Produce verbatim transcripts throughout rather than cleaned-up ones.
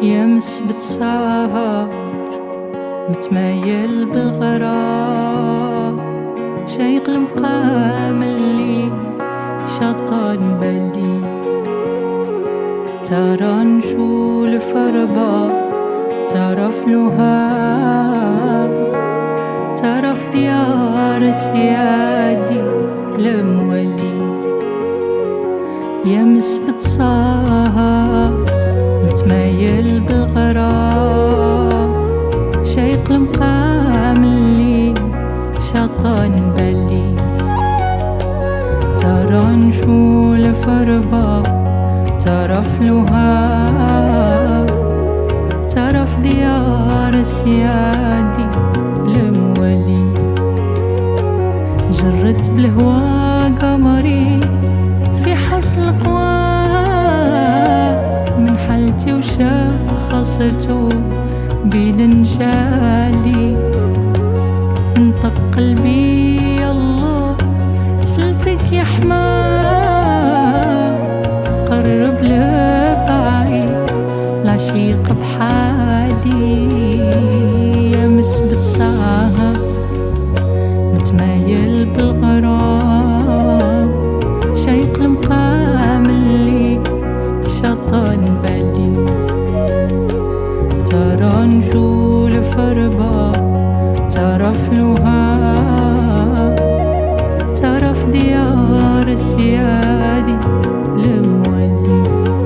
يمس بتسهر متمايل بالغرام، شايق المقام اللي شطان بالي. ترى نشول فربا ترى فلوها، ترى في ديار سيادي المولي. يمس بتسهر متمايل بالغرام، شايق المقام اللي شطان بالي. ترى نشول فربا ترى فلوها، ترى في ديار سيادي المولي. جرت بالهوا قمري في حصل قواه، من حالتي وشخصته بين نجالي. انطق قلبي يالله سلتك يا حماه، قرب لبعيد العشيق بحالي. يمس بتسهر متمايل بالغرام، شايق المقام اللي شطان بالي. ترى نجول فربا ترى فلوها، ترى في ديار سيادي المولي.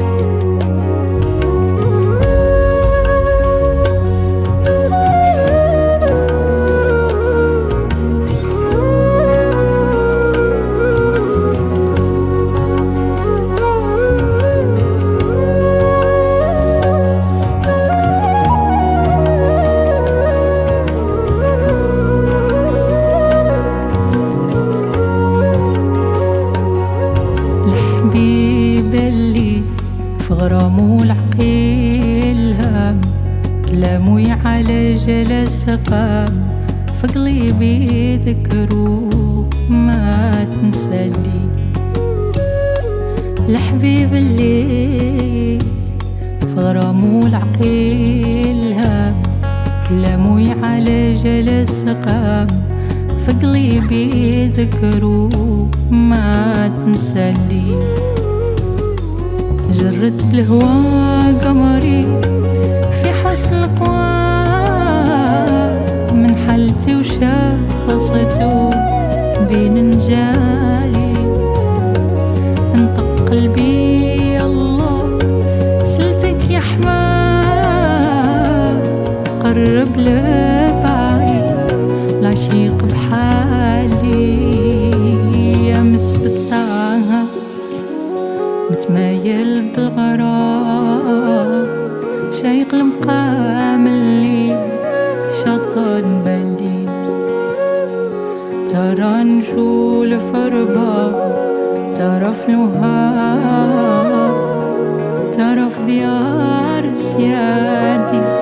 في غرامو العقيل هام، كلامو يعالج السقام، في قلبي ذكرو ما تنسالي. الحبيب اللي في غرامو العقيل هام، كلامو يعالج السقام، في قلبي ذكرو ما تنسالي. جرت بالهوا قمري في حسن قواه، من حالتي وشخصته بين نجالي. انطق قلبي الله سلتك يا حماه، قرب لبعيد العشيق بحالي. يمس بتسهر متمايل بالغرام، شايق المقام اللي شطان بالي. ترى نجول فربا ترى فلوها، ترى في ديار سيادي